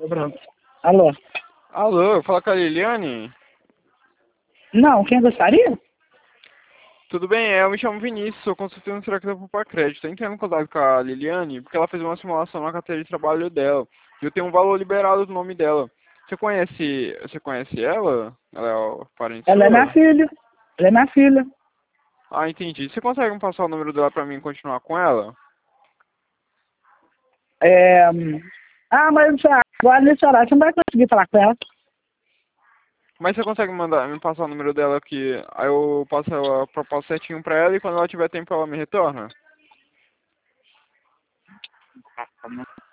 Pronto. Alô? Alô, fala com a Liliane? Não, quem gostaria? Tudo bem, eu me chamo Vinícius, sou consultor financeiro aqui da Poupa Crédito. Tô entrando em contato com a Liliane porque ela fez uma simulação na carteira de trabalho dela. E eu tenho um valor liberado do nome dela. Você conhece ela? Ela é parente Ela é minha sua? filha. Ela é minha filha. Ah, entendi. Você consegue me passar o número dela pra mim continuar com ela? Mas agora nesse horário você não vai conseguir falar com ela. Mas você consegue me passar o número dela aqui? Aí eu passo a proposta certinho pra ela e quando ela tiver tempo ela me retorna?